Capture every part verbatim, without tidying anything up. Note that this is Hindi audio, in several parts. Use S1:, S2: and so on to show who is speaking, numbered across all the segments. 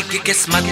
S1: खुलेगी किस्मत,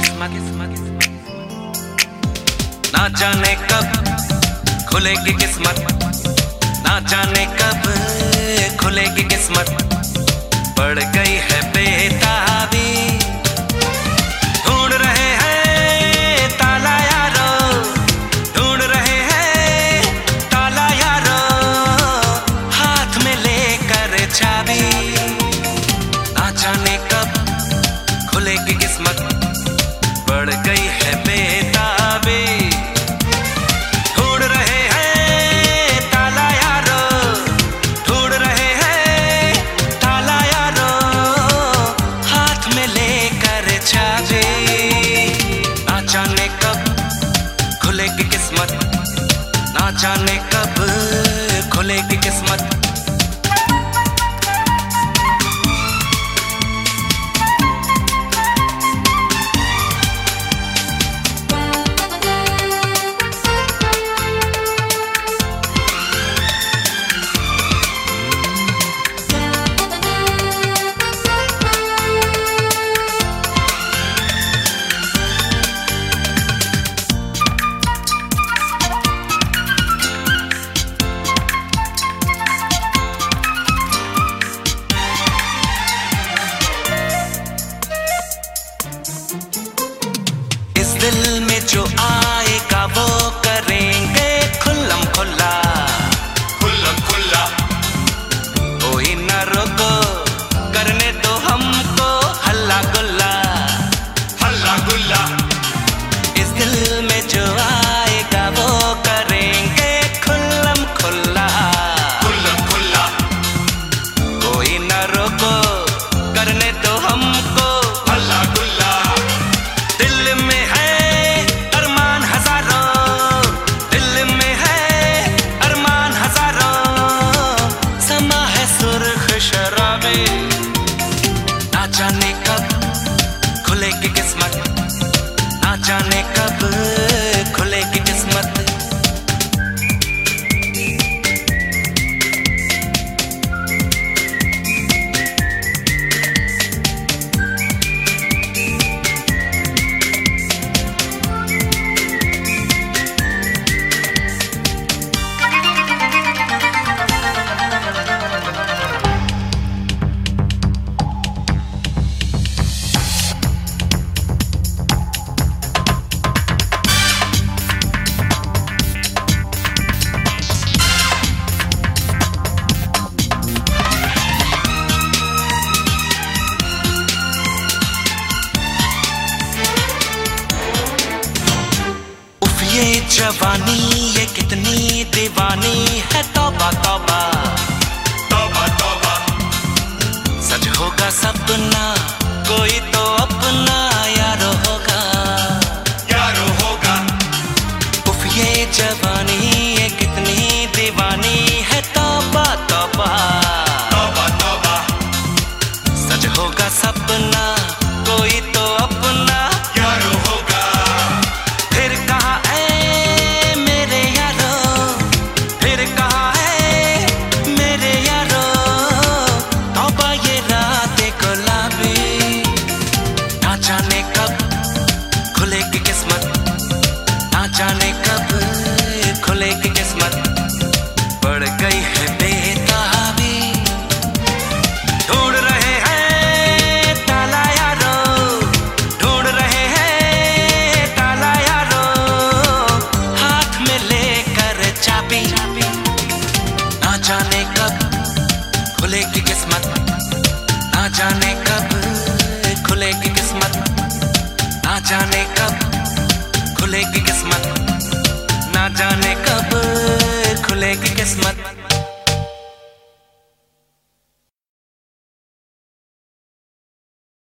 S1: ना जाने कब खुलेगी किस्मत, ना जाने कब खुलेगी किस्मत। पड़ गई है बेताबी, ढूंढ रहे हैं ताला यारो, ढूंढ रहे हैं ताला यारो, हाथ में लेकर चाबी। ना जाने कब खुलेगी किस्मत, पड़ गई है बेताबी, ढूंढ रहे हैं ताला यारो, ढूंढ रहे हैं ताला यारो, हाथ में लेकर चाबी। ना जाने कब खुलेगी किस्मत, ना जाने कब खुलेगी किस्मत। दिल में जो आएगा वो करेंगे खुल्लम खुल्ला,
S2: खुल्लम खुल्ला।
S1: कोई न रोको, करने दो हमको हल्ला गुल्ला,
S2: हल्ला गुल्ला।
S1: इस दिल में जो आएगा वो करेंगे खुल्लम खुल्ला,
S2: खुल्लम खुल्ला।
S1: कोई न रोको, करने दो हमको
S2: हल्ला गुल्ला।
S1: दिल में है अरमान हजारों, दिल में है अरमान हजारों, समा है सुर्ख शराबी। ना जाने कब खुलेगी किस्मत, ना जाने कब खुलेगी किस्मत। ये जवानी ये कितनी दीवानी है, तौबा तौबा,
S2: तौबा तौबा।
S1: सच होगा सपना, कोई तो अपना यारो होगा,
S2: यारो होगा।
S1: उफ ये जवानी ये कितनी दीवानी है, तौबा तौबा,
S2: तौबा तौबा।
S1: सच होगा सपना, कोई तो अपना
S2: यारो होगा।
S1: फिर कहा ऐ मेरे यारो, फिर कहा है मेरे यारो, तौबा ये रात गुलाबी। ना जाने कब खुलेगी किस्मत, ना जाने कब खुलेगी किस्मत। पड़ गई है बेताबी, ढूंढ रहे हैं ताला यारो, ढूंढ रहे हैं ताला यारो, हाथ में लेकर चाबी। ना जाने कब खुलेगी किस्मत, ना जाने कब खुलेगी किस्मत, ना जाने कब खुलेगी किस्मत, ना जाने कब खुलेगी किस्मत।